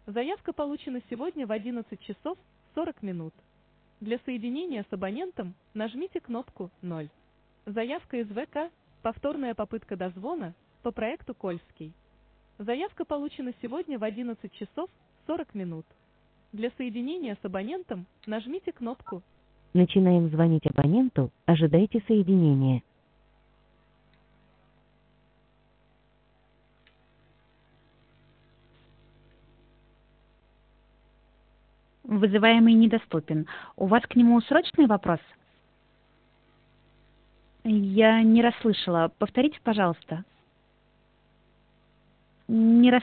Заявка получена сегодня в 11 часов 40 минут. Для соединения с абонентом нажмите кнопку 0. Заявка из ВК. Повторная попытка дозвона по проекту Кольский. Заявка получена сегодня в 11 часов 40 минут. Для соединения с абонентом нажмите кнопку. Начинаем звонить абоненту, ожидайте соединения. Вызываемый недоступен. У вас к нему срочный вопрос? Я не расслышала. Повторите, пожалуйста. Не